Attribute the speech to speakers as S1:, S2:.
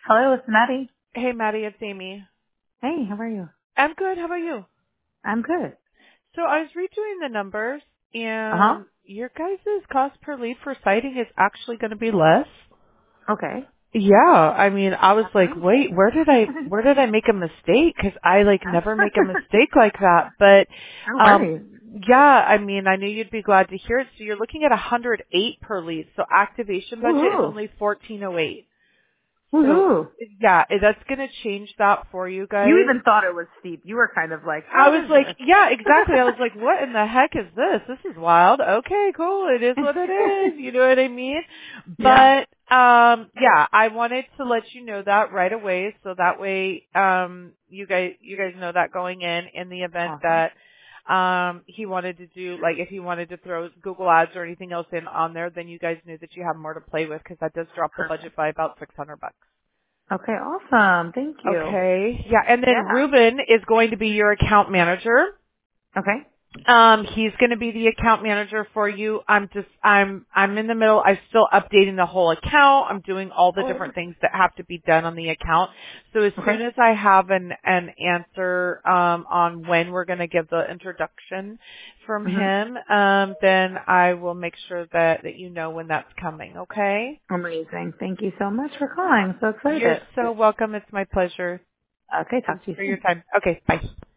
S1: Hello, it's Maddie.
S2: Hey, Maddie, it's Amy.
S1: Hey, how are you?
S2: I'm good. How about you?
S1: I'm good.
S2: So I was redoing the numbers,
S1: Uh-huh.
S2: and your guys' cost per lead for sighting is actually going to be less.
S1: Okay.
S2: Yeah, I mean, I was like,
S1: Awesome.
S2: wait, where did I make a mistake? Because I never make a mistake like that. But,
S1: No worries.
S2: yeah, I mean, I knew you'd be glad to hear it. So you're looking at 108 per lead. So activation budget is
S1: Woohoo.
S2: only 1408. So
S1: Woohoo.
S2: yeah, that's going to change that for you
S1: You
S2: guys.
S1: even thought it was steep. You were kind of like,
S2: I
S1: what
S2: was
S1: is
S2: like,
S1: this?
S2: yeah, exactly. I was like, what in the heck is this? This is wild. Okay, cool. It is what it is. You know what I mean?
S1: Yeah.
S2: But, yeah, I wanted to let you know that right away. So that way, you guys know that going in the event
S1: Awesome.
S2: that, he wanted to do, like, if he wanted to throw Google ads or anything else in on there, then you guys knew that you have more to play with because that does drop the
S1: Perfect.
S2: budget by about $600.
S1: Okay, awesome. Thank you.
S2: Okay. Yeah. And then
S1: Yeah.
S2: Ruben is going to be your account manager.
S1: Okay.
S2: He's going to be the account manager for you. I'm in the middle. I'm still updating the whole account. I'm doing all the
S1: Oh,
S2: different things that have to be done on the account. So as
S1: okay.
S2: soon as I have an answer, on when we're going to give the introduction from
S1: Mm-hmm.
S2: him, then I will make sure that you know when that's coming. Okay.
S1: Amazing. Thank you so much for calling. So
S2: You're
S1: excited.
S2: so welcome. It's my pleasure.
S1: Okay, talk
S2: Thanks
S1: to you
S2: for your
S1: soon.
S2: time. Okay. Bye.